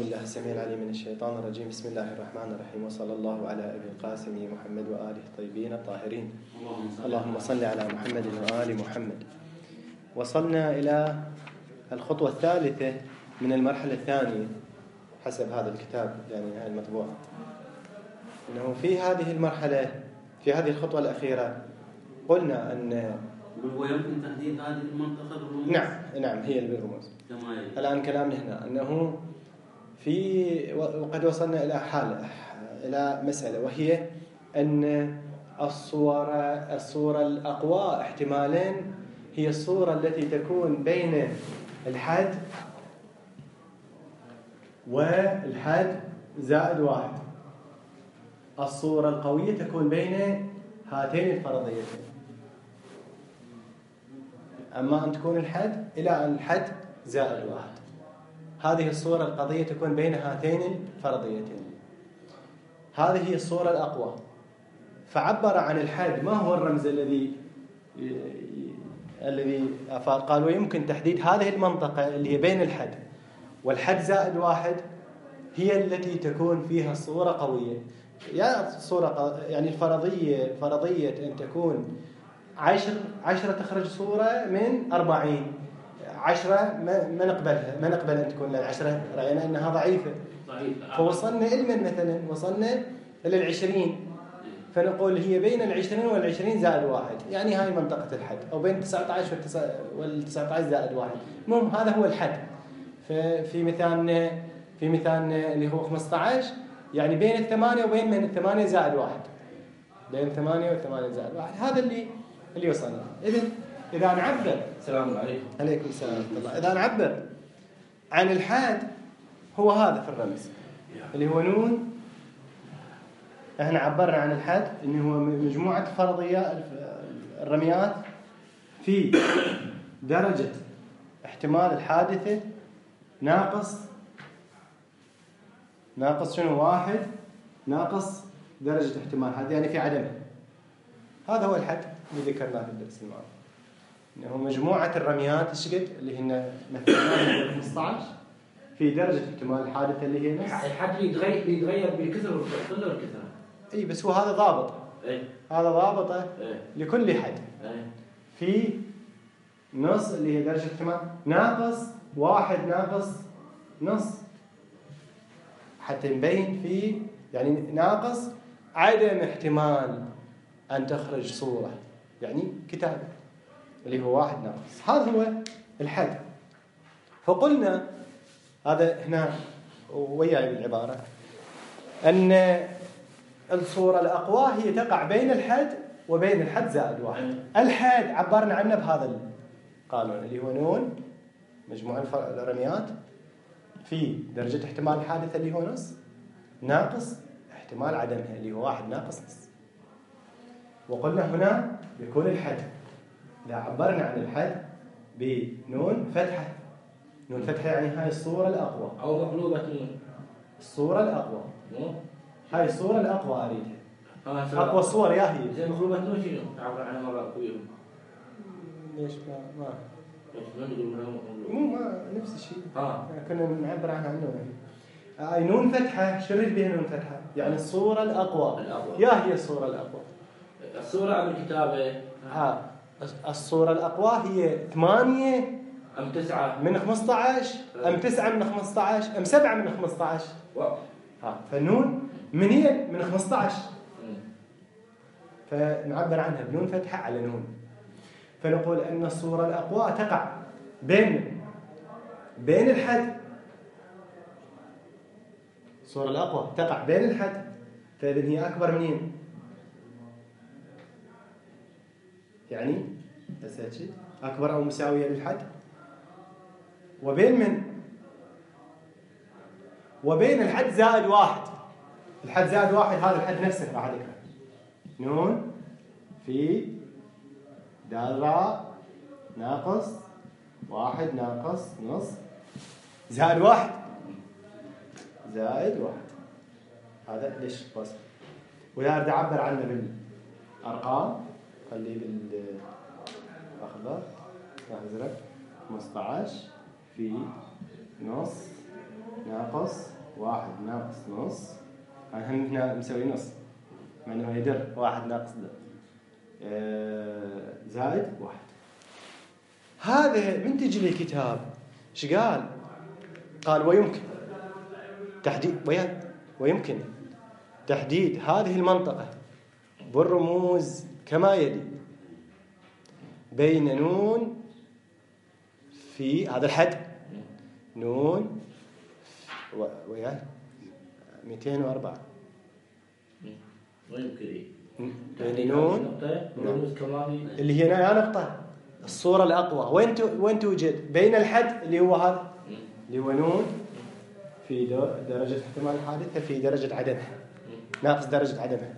بالله السميع العليم من الشيطان الرجيم. بسم الله الرحمن الرحيم، وصلى الله على أبي القاسم محمد وآله الطيبين الطاهرين. اللهم صل على محمد وآل محمد. وصلنا إلى الخطوة الثالثة من المرحلة الثانية حسب هذا الكتاب، يعني المطبوع، أنه في هذه المرحلة، في هذه الخطوة الأخيرة، قلنا أن ويمكن تحديد هذه المنطقة بالرموز. نعم هي بالرموز. الآن كلامنا هنا أنه وقد وصلنا إلى حالة، إلى مسألة، وهي أن الصورة الأقوى احتمالين هي الصورة التي تكون بين الحد والحد زائد واحد. الصورة القوية تكون بين هاتين الفرضيتين، أما أن تكون الحد إلى الحد زائد واحد. هذه الصورة القضية تكون بين هاتين الفرضيتين. هذه هي الصورة الأقوى. فعبر عن الحد. ما هو الرمز الذي قال ويمكن تحديد هذه المنطقة اللي هي بين الحد والحد زائد واحد هي التي تكون فيها الصورة قوية. يعني فرضية أن تكون 10 تخرج صورة من 40. 10 ما نقبل أن تكون، لأن 10 رأينا أنها ضعيفة. فوصلنا مثلا وصلنا إلى 20، فنقول هي بين 20 وال20 زائد واحد، يعني هاي منطقة الحد، أو بين 19 وال19 زائد واحد. المهم هذا هو الحد. في مثالنا اللي هو 15، يعني بين 8 وبين من 8 زائد واحد، بين 8 و8 زائد واحد. هذا اللي وصلنا. إذا نعبر، السلام عليكم. عليكم السلام ورحمة الله. إذا نعبر عن الحد هو هذا في الرمز اللي هو نون. احنا عبرنا عن الحد انه هو مجموعة فرضيات الرميات في درجة احتمال الحادثة ناقص شنو؟ واحد ناقص درجة احتمال هذا، يعني في عدمه. هذا هو الحد اللي ذكرناه في الدرس الماضي، انه مجموعة الرميات الشقد اللي هن مثلا 15 في درجة احتمال الحادثة اللي هي نص. الحد يتغير بالكثرة والقلة والكثرة. اي بس هو هذا ضابط. هذا ضابطه لكل حد. في نص اللي هي درجة احتمال ناقص واحد ناقص نص، حتى نبين في يعني ناقص عدم احتمال أن تخرج صورة، يعني كتابة، اللي هو واحد ناقص. هذا هو الحد. فقلنا هذا هنا وياي بالعبارة أن الصورة الأقوى هي تقع بين الحد وبين الحد زائد واحد. الحد عبرنا عنه بهذا القانون اللي هو نون مجموع الرميات في درجة احتمال الحادثة اللي هو نص ناقص احتمال عدمها اللي هو واحد ناقص نص. وقلنا هنا يكون الحد إذا عبرنا عن الحد بنون فتحة. نون فتحة يعني هاي الصورة الأقوى أو مقلوبة نون. الصورة الأقوى هاي الصورة الأقوى أريدها. أقوى الصور يا هي زي مقلوبة نون شنو تعبر عنها مرة قوية؟ ليش ما ما نفس الشيء. كنا نعبر عنها عنه. نون فتحة شريت بها نون فتحة يعني الصورة الأقوى. يا هي الصورة الأقوى. الصورة أم الكتابة؟ الصورة الأقوى هي 8 أم 9 من 15 أم 9 من 15 أم 7 من 15. فالنون من 15، فنعبر عنها بنون فتحة على نون. فنقول أن الصورة الأقوى تقع بين الحد. الصورة الأقوى تقع بين الحد، فإذن هي أكبر منين؟ يعني أكبر أو مساوية للحد. وبين الحد زائد واحد. الحد زائد واحد هذا الحد نفسه راح أذكره. نون في دال راء ناقص واحد ناقص نص زائد واحد. هذا ليش بس؟ وإذا أريد أعبر عنه بالأرقام خليه بالأخضر أزرق 15 في نص ناقص واحد ناقص نص. هم هنا مسوي نص مع انه يدر واحد ناقص در زائد واحد. هذا من تجي لي كتاب ايش قال؟ قال ويمكن تحديد هذه المنطقة بالرموز كما يلي: بين نون في هذا الحد نون ويا 204 ويمكن بين نون اللي هي نقطة الصورة الأقوى وين توجد؟ بين الحد اللي هو هذا اللي هو نون في درجة احتمال الحادثة في درجة عدمها ناقص درجة عدمها،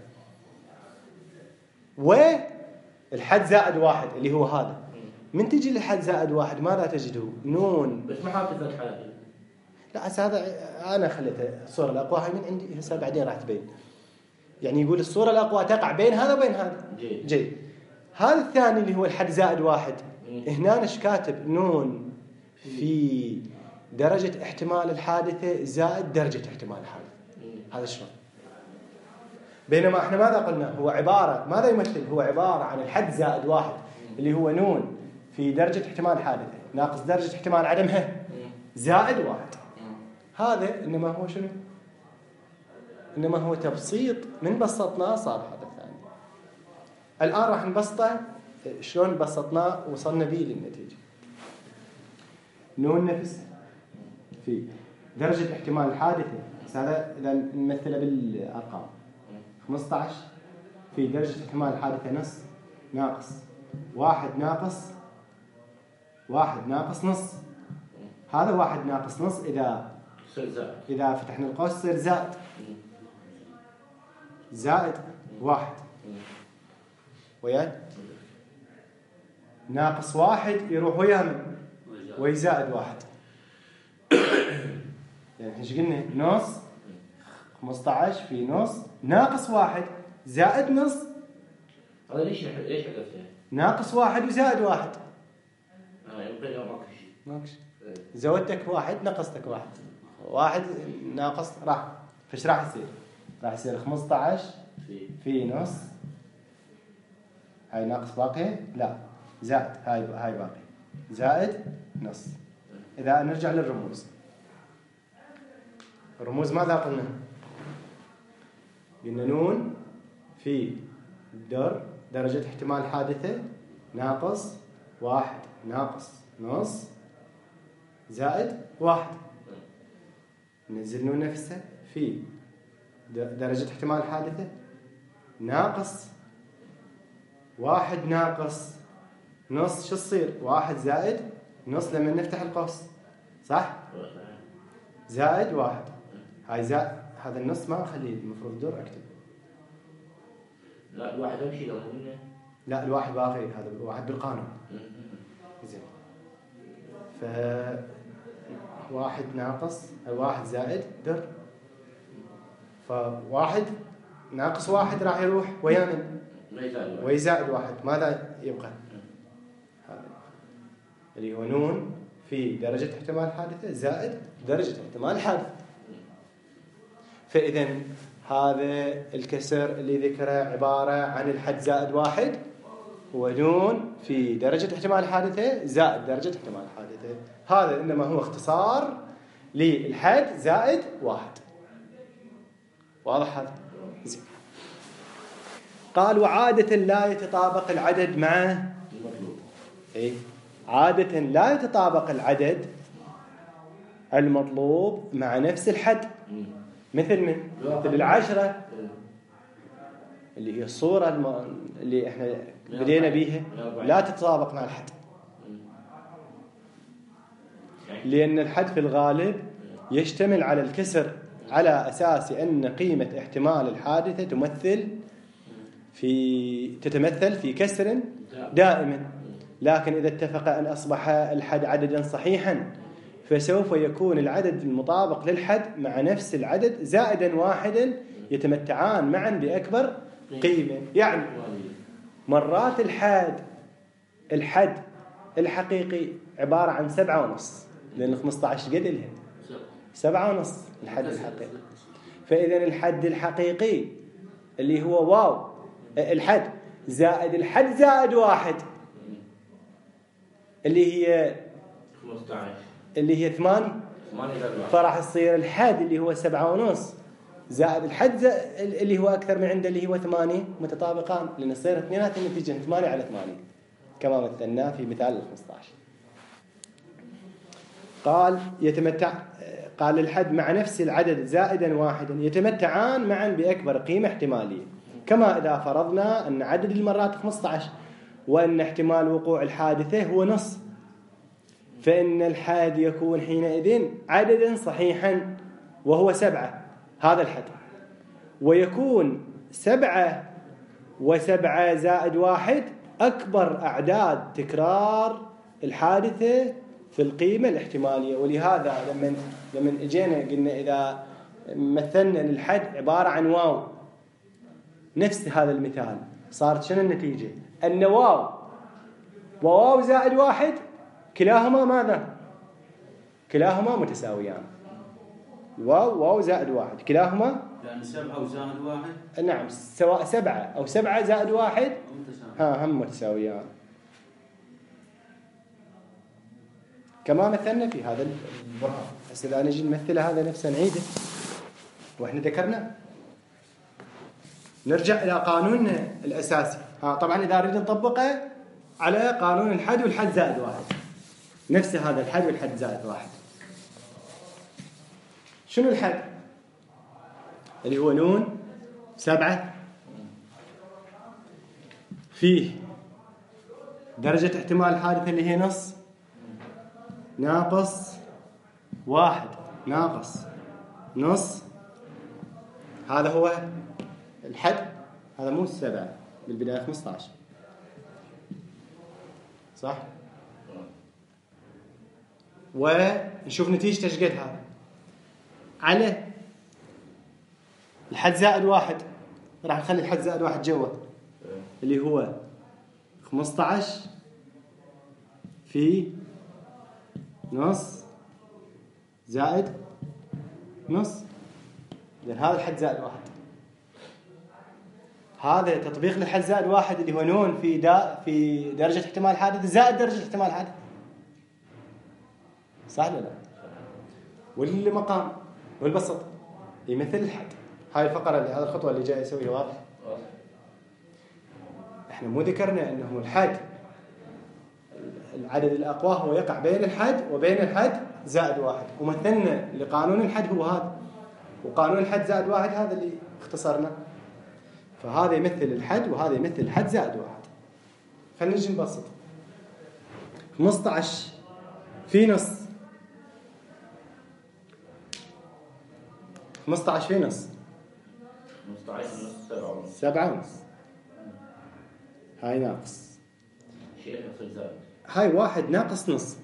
والحد زائد واحد اللي هو هذا. من تجي للحد زائد واحد ماذا تجده؟ نون بس ما حاطط فتحة. لا هذا أنا خليته الصورة الأقوى هاي من عندي هسه بعدين راح تبين. يعني يقول الصورة الأقوى تقع بين هذا وبين هذا. جيد. هذا الثاني اللي هو الحد زائد واحد هنا ايش كاتب؟ نون في درجة احتمال الحادثة زائد درجة احتمال الحادثة. هذا شلون؟ بينما احنا ماذا قلنا؟ هو عبارة ماذا يمثل؟ هو عبارة عن الحد زائد واحد اللي هو نون في درجة احتمال الحادثة ناقص درجة احتمال عدمها زائد واحد. هذا إنما هو شنو؟ إنما هو تبسيط من بسطناه صار هذا الثاني. الآن راح نبسطه شلون بسطناه وصلنا به للنتيجة. نون نفس في درجة احتمال الحادثة هذا إذا نمثله بالأرقام 15 في درجة احتمال الحادثة نص ناقص واحد ناقص نص. هذا واحد ناقص نص إذا فتحنا القوس يصير زائد واحد ويا ناقص واحد يروح ويا من ويزائد واحد. يعني ايش قلنا؟ نص 15 في نص ناقص واحد زائد نص. هذا ليش حذفته؟ ناقص واحد وزائد واحد. يمكن ماكش زودتك واحد نقصتك واحد ناقص راح فايش راح يصير؟ راح يصير 15 في نص هاي ناقص باقي لا زائد هاي باقي زائد نص. إذا نرجع للرموز الرموز ماذا قلنا؟ قلنا نون في درجة احتمال حادثة ناقص واحد ناقص نص زائد واحد. ننزل نون نفسه في درجة احتمال الحادثة ناقص واحد ناقص نص. شو تصير؟ واحد زائد نص لما نفتح القوس صح؟ زائد واحد. هاي زائد هذا النص ما أخليه المفروض دور أكتب. لا الواحد أمشي لو منه. لا الواحد باقي هذا الواحد بالقانون. زين. واحد ناقص واحد زائد در. فواحد ناقص واحد راح يروح ويا من؟ ويزائد واحد. ماذا يبقى؟ هذا اللي هو نون في درجة احتمال حادثة زائد درجة احتمال حادثة. فإذا هذا الكسر اللي ذكره عبارة عن الحد زائد واحد ونون في درجة احتمال الحادثة زائد درجة احتمال الحادثة. هذا إنما هو اختصار للحد زائد واحد. واضح هذا؟ زين. قال وعادة لا يتطابق العدد مع المطلوب. عادة لا يتطابق العدد المطلوب مع نفس الحد. مثل العشرة اللي هي الصورة اللي احنا بدينا بيها لا تتطابق مع الحد، لأن الحد في الغالب يشتمل على الكسر على أساس أن قيمة احتمال الحادثة تتمثل في كسر دائما. لكن إذا اتفق أن أصبح الحد عددا صحيحا فسوف يكون العدد المطابق للحد مع نفس العدد زائدا واحدا يتمتعان معا بأكبر قيمة. يعني مرات الحد الحقيقي عبارة عن 7.5 لأن 15 قد لها 7.5 الحد الحقيقي. فإذا الحد الحقيقي اللي هو واو الحد زائد الحد زائد 1 اللي هي 15 اللي هي 8. فراح يصير الحد اللي هو 7.5 زائد الحد اللي هو أكثر من عنده اللي هو 8 متطابقان، لأن يصير اثنيناتهم النتيجة 8 على 8 كما مثلنا في مثال 15. قال يتمتع، قال الحد مع نفس العدد زائدا واحدا يتمتعان معا بأكبر قيمة احتمالية، كما إذا فرضنا أن عدد المرات 15 وأن احتمال وقوع الحادثة هو نص، فإن الحد يكون حينئذ عددا صحيحا وهو 7، هذا الحد، ويكون 7 و7 زائد 1 أكبر أعداد تكرار الحادثة في القيمة الاحتمالية. ولهذا لما اجينا قلنا إذا مثلنا للحد عبارة عن واو نفس هذا المثال، صارت شنو النتيجة؟ أن واو وواو زائد 1 كلاهما ماذا؟ كلاهما متساويان. واو زائد 1 كلاهما يعني 7 وزائد 1 نعم سواء 7 أو 7 زائد 1 هم متساويان، كما مثلنا في هذا البرهان. بس إذا نجي نمثل هذا نفسه نعيده وإحنا ذكرنا، نرجع إلى قانوننا الأساسي. طبعا إذا نريد نطبقه على قانون الحد والحد زائد 1، نفس هذا الحد والحد زائد 1. شنو الحد؟ اللي هو نون 7 فيه درجة احتمال الحادثة اللي هي نص ناقص 1 ناقص نص، هذا هو الحد. هذا مو 7 بالبداية 15 صح؟ ونشوف نتيجة ايش قد هذا على الحد زائد 1. راح نخلي الحد زائد 1 جوا اللي هو 15 في نص زائد نص، لأن هذا الحد زائد 1. هذا تطبيق للحد زائد 1 اللي هو نون في درجة احتمال حادث زائد درجة احتمال حادث، صح ولا لا؟ والمقام والبسط يمثل الحد. هاي الفقرة اللي هذه الخطوة اللي جاي يسويها واضح؟ احنا مو ذكرنا انه الحد العدد الأقوى هو يقع بين الحد وبين الحد زائد 1، ومثلنا لقانون الحد هو هذا، وقانون الحد زائد 1 هذا اللي اختصرنا. فهذا يمثل الحد وهذا يمثل الحد زائد 1. خلينا نجي نبسط. 15 في نص 15 في نص 15 نص 7 ونص. هاي ناقص شيء يصير زائد، هاي 1 ناقص نص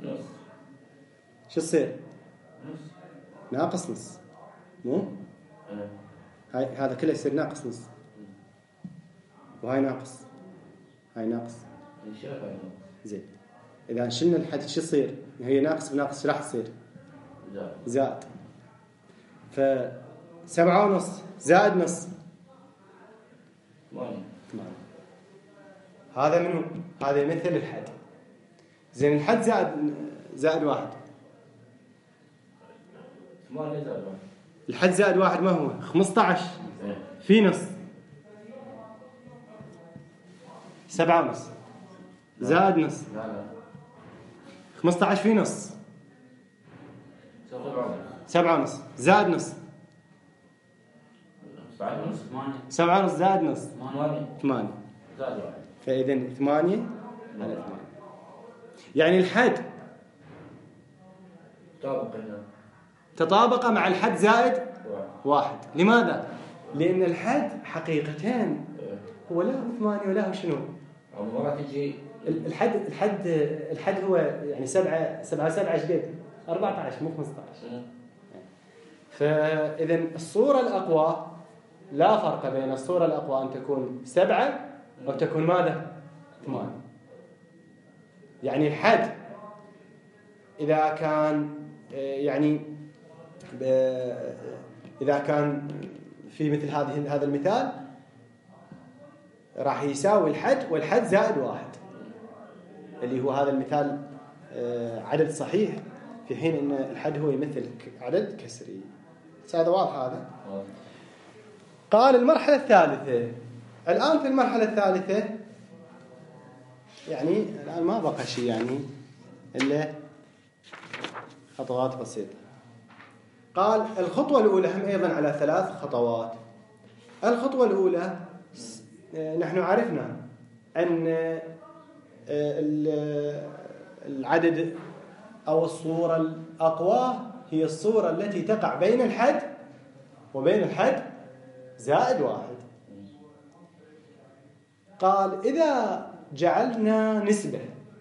شو يصير؟ ناقص نص مو؟ هاي هذا كله يصير ناقص نص، وهاي ناقص هاي ناقص. زين إذا شلنا الحد شو يصير؟ هي ناقص بناقص راح تصير زائد. ف7 ونص زائد نص 8. هذا منو؟ هذا يمثل الحد. زين الحد زائد 1. 8 زائد 1. الحد زائد 1 ما هو؟ 15 في نص 7 ونص زائد نص. لا 15 في نص 7 ونص زائد نص 7 ونص زائد نص 8 زائد 1. فإذا 8 على 8 يعني الحد تطابق مع الحد زائد 1. لماذا؟ لأن الحد حقيقتين هو لا هو 8 ولا هو شنو؟ مرة تجي الحد هو يعني 7 ايش قد؟ 14 مو 15. فإذا الصورة الأقوى لا فرق بين الصورة الأقوى أن تكون 7 أو تكون ماذا؟ 8. يعني الحد إذا كان يعني إذا كان في مثل هذا المثال راح يساوي الحد والحد زائد 1 اللي هو هذا المثال عدد صحيح، في حين أن الحد هو يمثل عدد كسري. هذا واضح هذا. قال المرحلة الثالثة. الآن في المرحلة الثالثة يعني الآن ما بقى شيء يعني إلا خطوات بسيطة. قال الخطوة الأولى هم أيضا على 3 خطوات. الخطوة الأولى نحن عرفنا أن العدد أو الصورة الأقوى هي الصورة التي تقع بين الحد وبين الحد زائد 1. قال إذا جعلنا نسبة،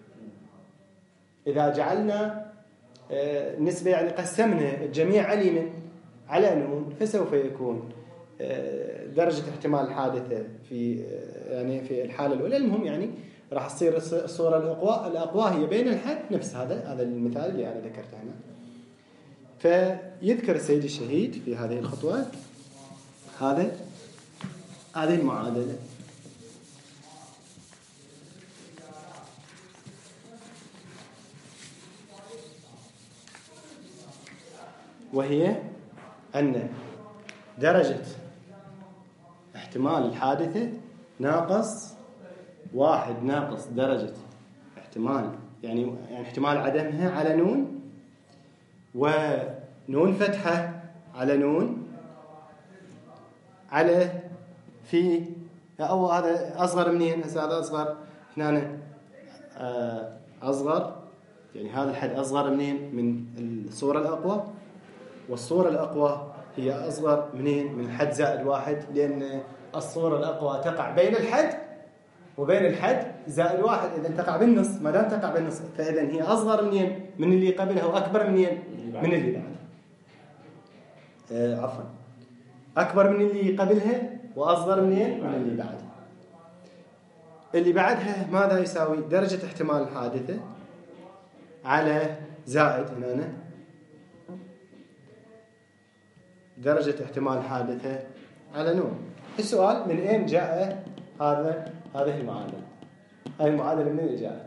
إذا جعلنا نسبة يعني قسمنا الجميع على نون، فسوف يكون درجة احتمال الحادثة في الحالة الأولى. المهم يعني راح تصير الصورة الأقوى هي بين الحد، نفس هذا المثال اللي أنا ذكرته هنا. فيذكر السيد الشهيد في هذه الخطوة هذه المعادلة، وهي أن درجة احتمال الحادثة ناقص 1 ناقص درجة احتمال يعني احتمال عدمها على نون، ونون فتحة على نون على في أو هذا أصغر منين؟ هذا أصغر هنا أصغر، يعني هذا الحد أصغر منين؟ من الصورة الأقوى، والصورة الأقوى هي أصغر منين؟ من الحد زائد 1، لأن الصورة الأقوى تقع بين الحد وبين الحد زائد 1. إذا تقع بالنص، ما دام تقع بالنص فإذا هي أصغر منين؟ من اللي قبلها، وأكبر منين؟ من اللي بعدها. عفوا، أكبر من اللي قبلها وأصغر منين؟ من اللي بعدها. اللي بعدها ماذا يساوي؟ درجة احتمال الحادثة على زائد هنا درجة احتمال الحادثة على نون. السؤال من أين جاء هذه المعادلة؟ هذه المعادلة من أين جاءت؟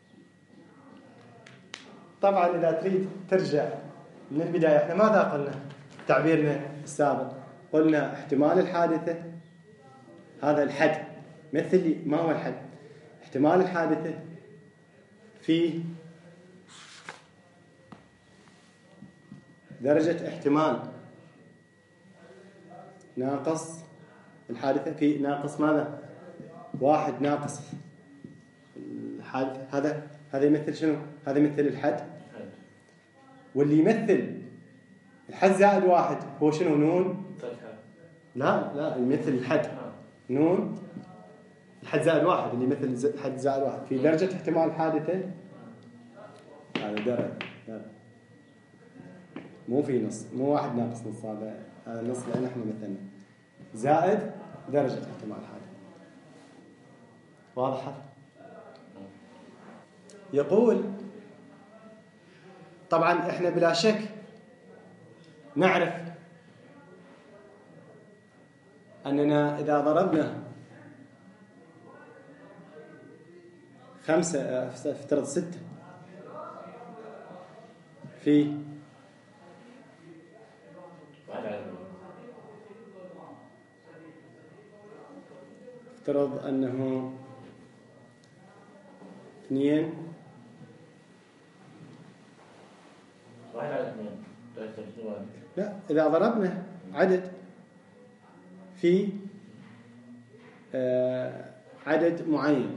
طبعا إذا تريد ترجع من البداية، احنا ماذا قلنا؟ تعبيرنا السابق قلنا احتمال الحادثة هذا الحد، مثل لي ما هو الحد؟ احتمال الحادثة في درجة احتمال ناقص الحادثة في ناقص ماذا؟ 1 ناقص الحادثة. هذا يمثل شنو؟ هذا يمثل الحد، واللي يمثل الحد زائد 1 هو شنو؟ نون. لا يمثل الحد نون، الحد زائد 1 اللي يمثل الحد زائد 1 في درجة احتمال الحادثة. هذا درجة مو في نص، مو 1 ناقص نص، هذا النص لأن احنا مثلنا زائد درجة احتمال الحادثة. واضحة؟ يقول طبعا احنا بلا شك نعرف أننا إذا ضربنا 5 افترض 6 في افترض أنه 2 لا، إذا ضربنا عدد في عدد معين،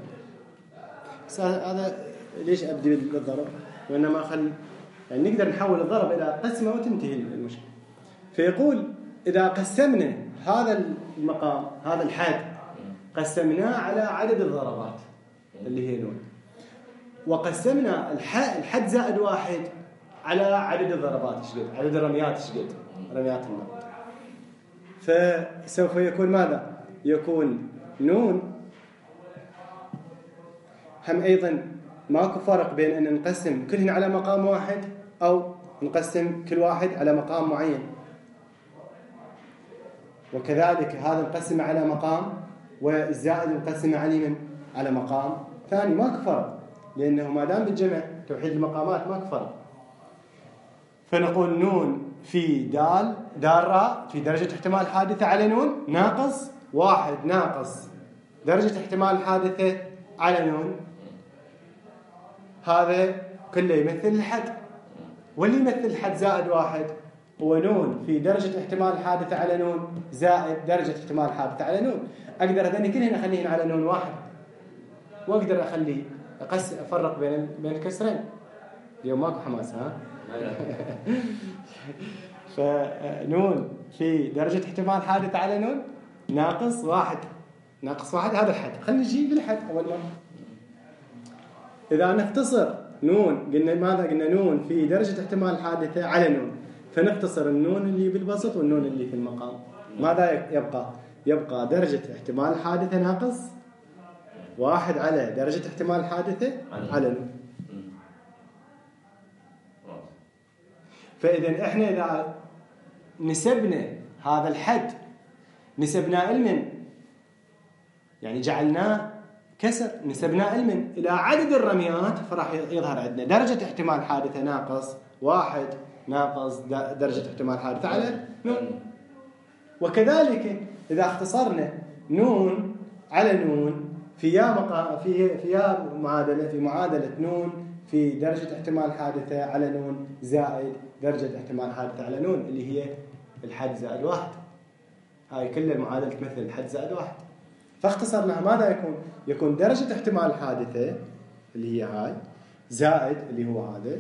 هذا ليش أبدي بالضرب؟ وإنما يعني نقدر نحول الضرب إلى قسمة وتنتهي المشكلة. فيقول إذا قسمنا هذا المقام، هذا الحد، قسمناه على عدد الضربات اللي هي نون، وقسمنا الحد زائد 1 على عدد الضربات شقد، عدد الرميات شقد، رميات النار، فسوف يكون ماذا؟ يكون نون. هم أيضا ماكو فرق بين أن نقسم كلهن على مقام واحد أو نقسم كل واحد على مقام معين، وكذلك هذا نقسم على مقام، والزائد نقسم على مقام ثاني. ما كفر، لأنه ما دام بالجمع توحيد المقامات ما كفر. فنقول نون في دال راء في درجة احتمال حادثة على نون ناقص 1 ناقص درجة احتمال حادثة على نون. هذا كله يمثل الحد، واللي يمثل الحد زائد 1 هو نون في درجة احتمال حادثة على نون زائد درجة احتمال حادثة على نون. أقدر هذني كلهن أخليهن على نون واحد، وأقدر أخلي أفرق بين الكسرين. اليوم ماكو حماس ها؟ فنون في درجة احتمال حادثة على نون ناقص 1 هذا الحد. خلينا نجيب الحد أول مرة. إذا نختصر نون قلنا ماذا؟ قلنا نون في درجة احتمال حادثة على نون، فنختصر النون اللي بالبسط والنون اللي في المقام. ماذا يبقى؟ يبقى درجة احتمال حادثة ناقص 1 على درجة احتمال حادثة على نون. فإذا إحنا إذا نسبنا هذا الحد نسبناه لمن؟ يعني جعلناه كسر، نسبناه لمن؟ إلى عدد الرميات، فراح يظهر عندنا درجة احتمال حادثة ناقص 1 ناقص درجة احتمال حادثة على نون. وكذلك إذا اختصرنا نون على نون في معادلة نون في درجة احتمال حادثة على نون زائد درجة احتمال حادثة على نون اللي هي الحد زائد 1. هاي كل المعادلة تمثل الحد زائد 1. فاختصرناها ماذا يكون درجة احتمال حادثة اللي هي هاي زائد اللي هو هذا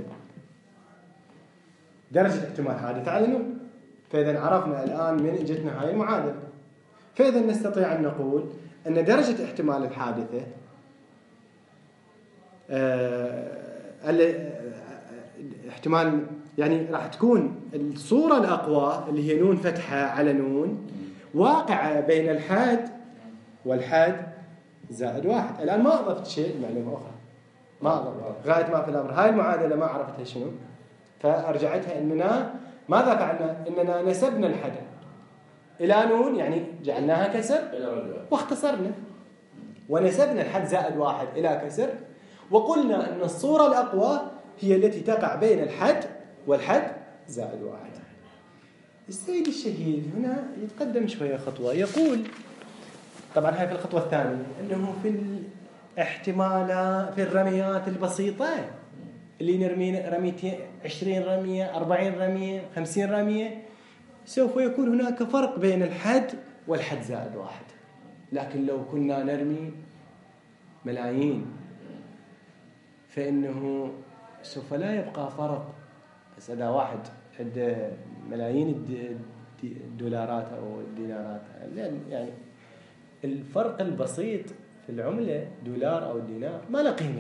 درجة احتمال حادثة على نون. فإذا عرفنا الآن من اجتنا هاي المعادلة. فإذا نستطيع أن نقول أن درجة احتمال الحادثة احتمال يعني راح تكون الصورة الأقوى اللي هي نون فتحة على نون واقعة بين الحد والحد زائد 1. الآن ما أضفت شيء، معلومة أخرى ما أضفت غاية ما في الأمر. هاي المعادلة ما عرفتها شنو، فأرجعتها إننا ماذا فعلنا؟ إننا نسبنا الحد إلى نون، يعني جعلناها كسر واختصرنا، ونسبنا الحد زائد 1 إلى كسر، وقلنا أن الصورة الأقوى هي التي تقع بين الحد والحد زائد 1. السيد الشهيد هنا يتقدم شوية خطوة، يقول طبعا هاي في الخطوة الثانية أنه في الاحتمالات في الرميات البسيطة اللي نرمي رميتين 20 رمية 40 رمية 50 رمية سوف يكون هناك فرق بين الحد والحد زائد 1. لكن لو كنا نرمي ملايين فإنه سوف لا يبقى فرق. بس إذا واحد عنده ملايين الدولارات أو الدينارات، يعني الفرق البسيط في العملة دولار أو دينار ما له قيمة،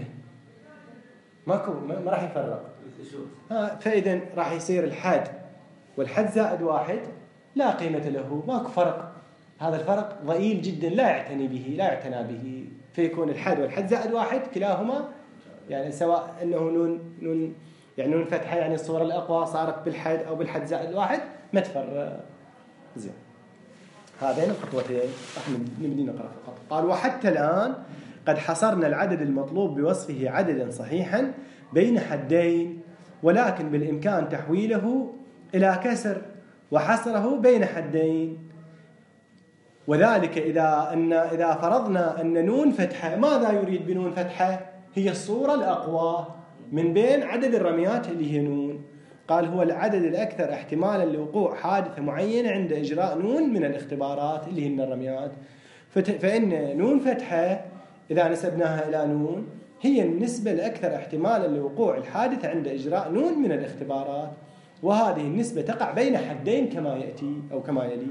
ما راح يفرق. فإذا راح يصير الحد والحد زائد 1 لا قيمة له، ماكو فرق. هذا الفرق ضئيل جدا لا يعتنى به، فيكون الحد والحد زائد 1 كلاهما يعني سواء أنه نون يعني نون فتحة، يعني الصورة الأقوى صارت بالحد أو بالحد زائد 1 ما تفرق. زين، هذين الخطوتين راح نبدي نقرأ فقط. قال وحتى الآن قد حصرنا العدد المطلوب بوصفه عددا صحيحا بين حدين، ولكن بالإمكان تحويله إلى كسر وحصره بين حدين. وذلك إذا فرضنا أن نون فتحة، ماذا يريد بنون فتحة؟ هي الصورة الأقوى من بين عدد الرميات اللي هي نون. قال هو العدد الأكثر احتمالا لوقوع حادثة معينة عند إجراء نون من الاختبارات اللي هن الرميات. فإن نون فتحة إذا نسبناها إلى نون هي النسبة الأكثر احتمالا لوقوع الحادثة عند إجراء نون من الاختبارات، وهذه النسبة تقع بين حدين كما يأتي أو كما يلي: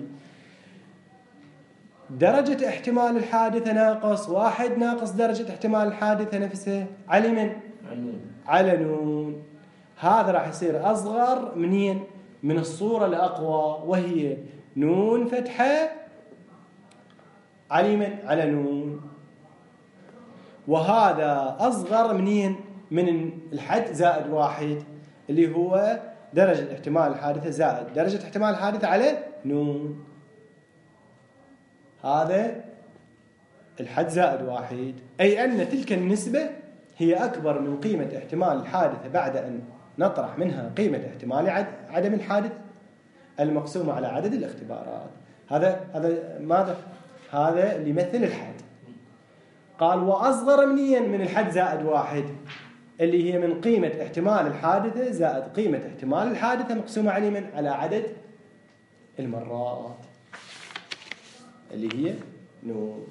درجة احتمال الحادثة ناقص 1 ناقص درجة احتمال الحادثة نفسها على من؟ على نون. هذا راح يصير أصغر منين؟ من الصورة الأقوى وهي نون فتحة على من؟ على نون. وهذا أصغر منين؟ من الحد زائد 1 اللي هو درجة احتمال الحادثة زائد درجة احتمال الحادثة على نون. هذا الحد زائد 1، أي أن تلك النسبة هي أكبر من قيمة احتمال الحادثة بعد أن نطرح منها قيمة احتمال عدم الحادث المقسومة على عدد الاختبارات. هذا ماذا؟ هذا اللي يمثل الحد. قال وأصغر منيا من الحد زائد 1 اللي هي من قيمة احتمال الحادثة زائد قيمة احتمال الحادثة مقسومة على عدد المرات اللي هي نون.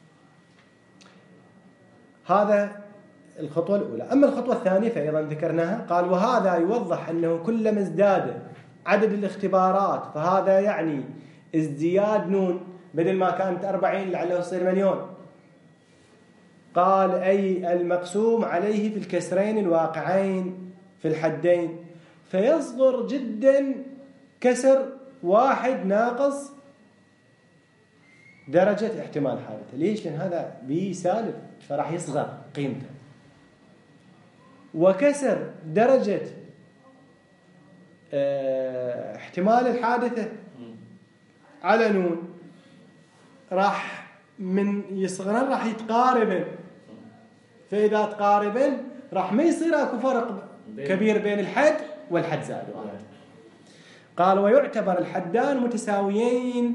هذا الخطوة الأولى. أما الخطوة الثانية فأيضا ذكرناها. قال وهذا يوضح أنه كلما ازداد عدد الاختبارات فهذا يعني ازدياد نون، بدل ما كانت 40 لعله يصير مليون. قال أي المقسوم عليه في الكسرين الواقعين في الحدين، فيصغر جدا كسر 1 ناقص درجة احتمال حادثة. ليش؟ لأن هذا بي سالب فراح يصغر قيمته. وكسر درجة احتمال الحادثة على نون راح من يصغرن راح يتقاربن، فإذا تقاربن راح ما يصير اكو فرق كبير بين الحد والحد زائد 1. قال ويعتبر الحدان متساويين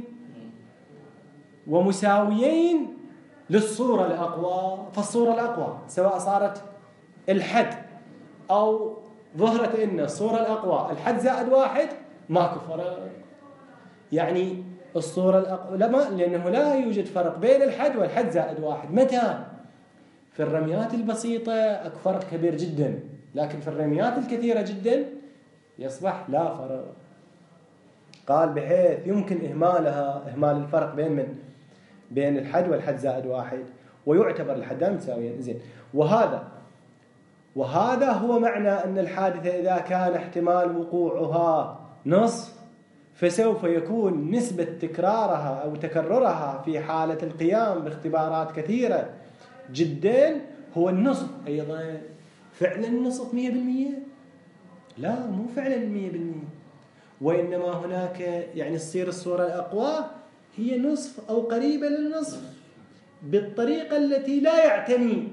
ومساويين للصورة الأقوى. فالصورة الأقوى سواء صارت الحد أو ظهرت إن الصورة الأقوى الحد زائد 1 ماكو فرق. يعني الصورة الأقوى لأنه لا يوجد فرق بين الحد والحد زائد 1. متى؟ في الرميات البسيطة أكو فرق كبير جدا، لكن في الرميات الكثيرة جدا يصبح لا فرق. قال بحيث يمكن إهمال الفرق بين الحد والحد زائد 1 ويعتبر الحدان متساويين. زين. وهذا هو معنى أن الحادثة إذا كان احتمال وقوعها نصف فسوف يكون نسبة تكرارها أو تكررها في حالة القيام باختبارات كثيرة جدا هو النصف. أيضا فعلا النصف 100%؟ لا، مو فعلا 100%، وإنما هناك يعني تصير الصورة الأقوى هي نصف أو قريبة للنصف بالطريقة التي لا يعتني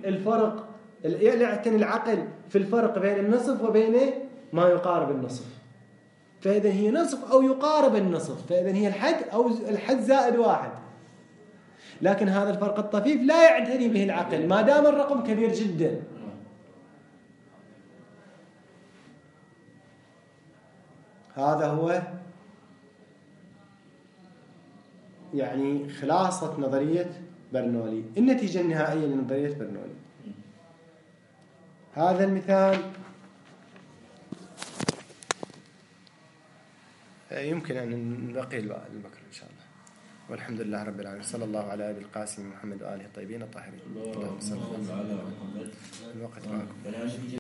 العقل في الفرق بين النصف وبين ما يقارب النصف. فإذا هي نصف أو يقارب النصف فإذا هي الحد أو الحد زائد 1. لكن هذا الفرق الطفيف لا يعتني به العقل ما دام الرقم كبير جدا. هذا هو يعني خلاصة نظرية برنولي، النتيجة النهائية لنظرية برنولي. هذا المثال يمكن أن نبقي البكرة إن شاء الله. والحمد لله رب العالمين. صلى الله على أبي القاسم محمد وآله الطيبين الطاهرين. اللهم صل على محمد. الوقت معكم.